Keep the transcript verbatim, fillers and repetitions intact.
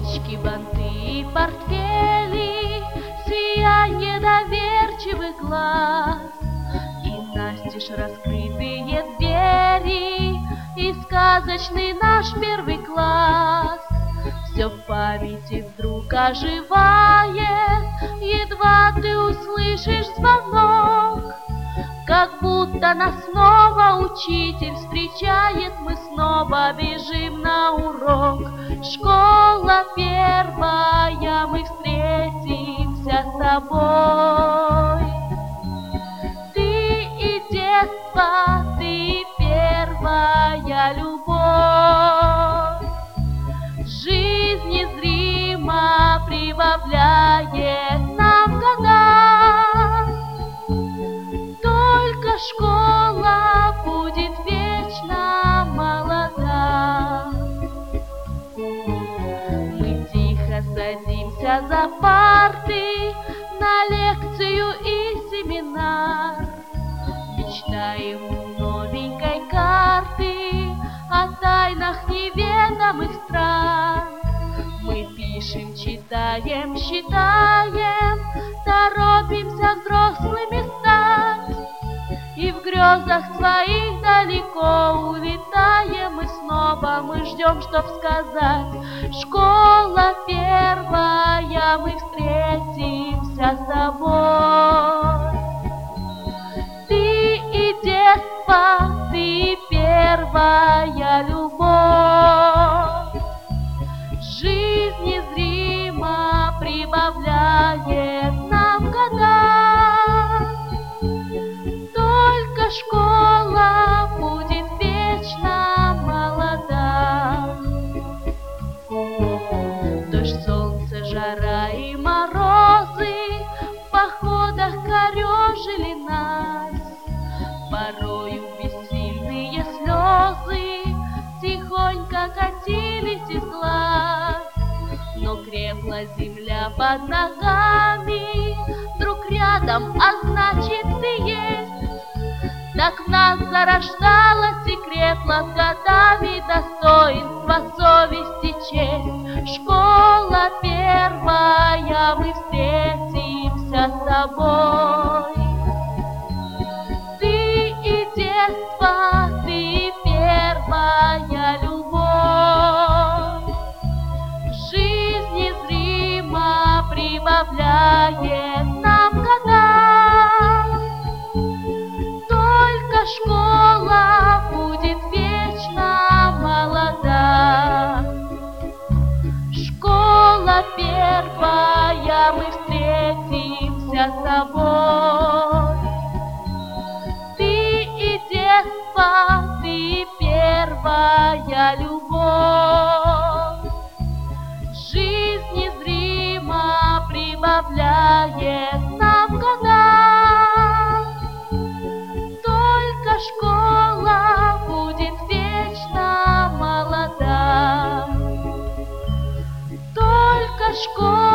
Ручки, банты и портфели, сиянье доверчивых глаз, и настежь раскрытые двери, и сказочный наш первый класс. Все в памяти вдруг оживает, едва ты услышишь звонок, как будто нас снова учитель встречает, мы снова бежим на урок. Школа первая, мы встретимся с тобой. Ты и детство, ты первая любовь. Жизнь незримо прибавляет нам года. Только школа будет вечно молода. Мы тихо садимся за парты, на лекцию и семинар, мечтаем новенькой карты о тайнах неведомых стран. Мы пишем, читаем, считаем, торопимся взрослыми стать, и в грезах своих далеко улетаем, и снова мы ждем, чтоб сказать: школа первая, мы встретимся с тобой. Ты и детство, ты первая любовь. Жизнь незримо прибавляет нам года. Только школа будет вечно молода. Дождь, солнце, жара и морозы в походах корежили нас. Порою бессильные слезы тихонько катились из глаз. Но крепла земля под ногами, друг рядом, а значит ты есть. Так в нас зарождалась и крепла с годами достоинство, совесть и честь. Школа первая, мы встретимся с тобой. Ты и детство, ты первая любовь. Жизнь незримо прибавляет нам года. Только школа будет вечно молода. Школа первая, мы встретимся с тобой. Ты и детство, ты первая любовь. Жизнь незримо прибавляет нам года. Только школа будет вечно молода. Только школа